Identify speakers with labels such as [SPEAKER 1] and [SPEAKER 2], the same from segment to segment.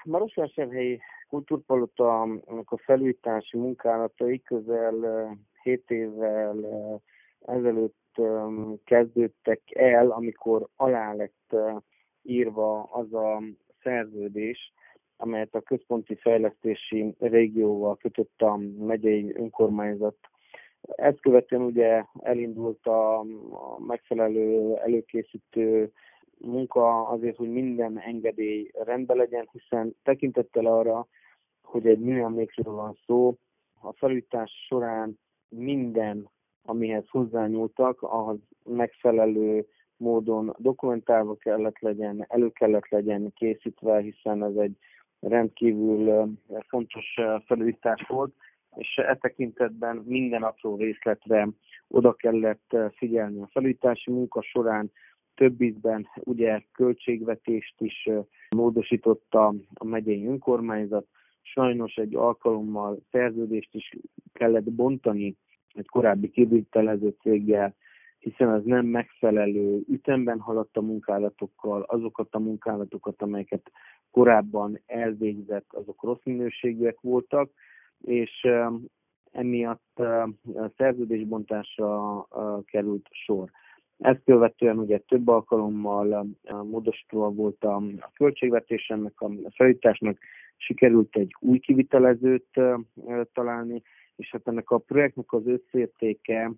[SPEAKER 1] Marosvásárhelyi Kultúrpalota a felújítási munkálatai közel 7 évvel ezelőtt kezdődtek el, amikor alá lett írva az a szerződés, amelyet a központi fejlesztési régióval kötött a megyei önkormányzat. Ezt követően ugye elindult a megfelelő előkészítő munka azért, hogy minden engedély rendben legyen, hiszen tekintettel arra, hogy egy műemlékről van szó, a felújítás során minden, amihez hozzányúltak, ahhoz megfelelő módon dokumentálva kellett legyen, elő kellett legyen készítve, hiszen ez egy rendkívül fontos felújítás volt, és e tekintetben minden apró részletre oda kellett figyelni. A felújítási munka során több ízben ugye költségvetést is módosította a megyei önkormányzat. Sajnos egy alkalommal szerződést is kellett bontani egy korábbi kivitelező céggel, hiszen az nem megfelelő ütemben haladt a munkálatokkal, azokat a munkálatokat, amelyeket korábban elvégzett, azok rossz minőségűek voltak, és emiatt szerződésbontásra került sor. Ezt követően ugye több alkalommal módosítva volt a költségvetés ennek a felújításnak, sikerült egy új kivitelezőt találni, és hát ennek a projektnek az összértéke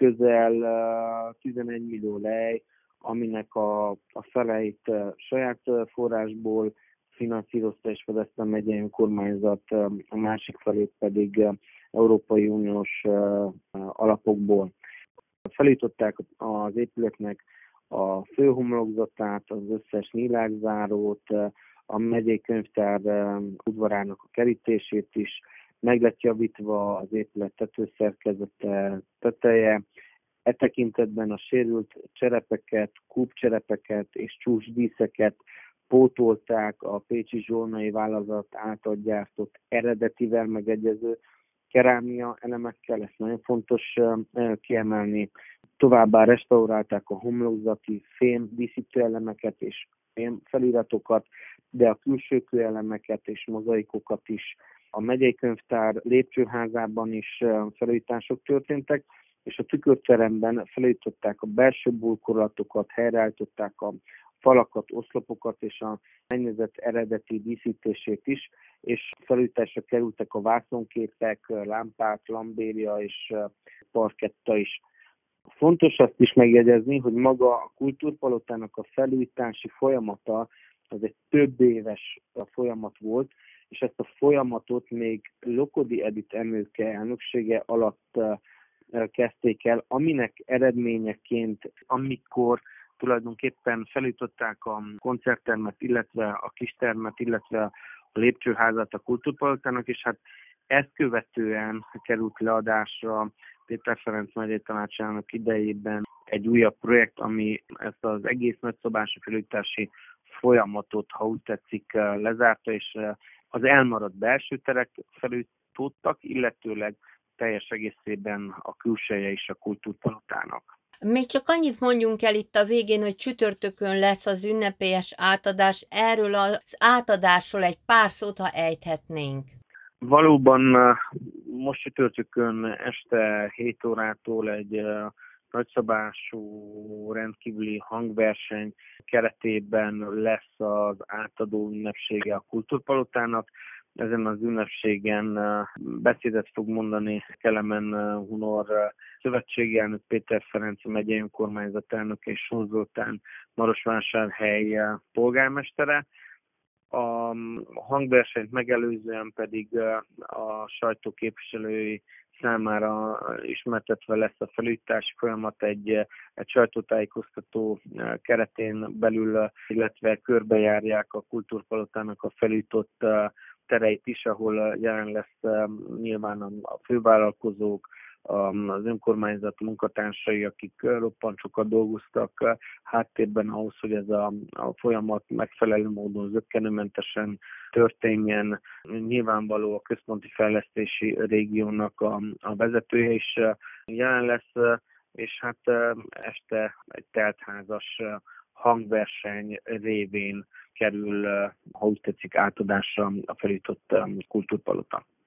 [SPEAKER 1] közel 11 millió lej, aminek a feleit saját forrásból finanszírozta és fedezte a megyei önkormányzat, a másik felét pedig Európai Uniós alapokból. Felújították az épületnek a főhomlokzatát, az összes nyilákzárót, a megyei könyvtár udvarának a kerítését is, meg lett javítva az épület tetőszerkezete, teteje. E tekintetben a sérült cserepeket, kúpcserepeket és csúcsdíszeket pótolták a pécsi zsolnai vállalat által gyártott eredetivel megegyező kerámia elemekkel, ezt nagyon fontos kiemelni. Továbbá restaurálták a homlokzati fém díszítőelemeket és fém feliratokat, de a külső kőelemeket és mozaikokat is. A megyei könyvtár lépcsőházában is felújítások történtek, és a tükörteremben felújították a belső burkolatokat, helyreállították a falakat, oszlopokat és a mennyezet eredeti díszítését is, és felújításra kerültek a vászonképek, lámpák, lambéria és parketta is. Fontos azt is megjegyezni, hogy maga a Kultúrpalotának a felújítási folyamata az egy több éves folyamat volt, és ezt a folyamatot még Lokodi Edith Emőke elnöksége alatt kezdték el, aminek eredményeként, amikor tulajdonképpen felújították a koncerttermet, illetve a kistermet, illetve a lépcsőházat a Kultúrpalotának, és hát ezt követően került leadásra Péter Ferenc megyei tanácsának idejében egy újabb projekt, ami ezt az egész nagyszabású felújítási folyamatot, ha úgy tetszik, lezárta, és az elmaradt belső terek felújítottak, illetőleg teljes egészében a külseje is a Kultúrpalotának.
[SPEAKER 2] Még csak annyit mondjunk el itt a végén, hogy csütörtökön lesz az ünnepélyes átadás. Erről az átadásról egy pár szót, ha ejthetnénk.
[SPEAKER 1] Valóban most csütörtökön este 7 órától egy nagyszabású rendkívüli hangverseny keretében lesz az átadó ünnepsége a Kultúrpalotának. Ezen az ünnepségen beszédet fog mondani Kelemen Hunor szövetségi elnök, Péter Ferenc megyei önkormányzat elnök és Sós Zoltán Marosvásárhely polgármestere. A hangversenyt megelőzően pedig a sajtó képviselői számára ismertetve lesz a felújítási folyamat egy sajtótájékoztató keretén belül, illetve körbejárják a Kultúrpalotának a felújított tereit is, ahol jelen lesz nyilván a fővállalkozók, az önkormányzat munkatársai, akik roppant sokat dolgoztak háttérben ahhoz, hogy ez a folyamat megfelelő módon zökkenőmentesen történjen. Nyilvánvaló a központi fejlesztési régiónak a vezetője is jelen lesz, és hát este egy teltházas hangverseny révén kerül, ha úgy tetszik, átadásra a felújított kultúrpalota.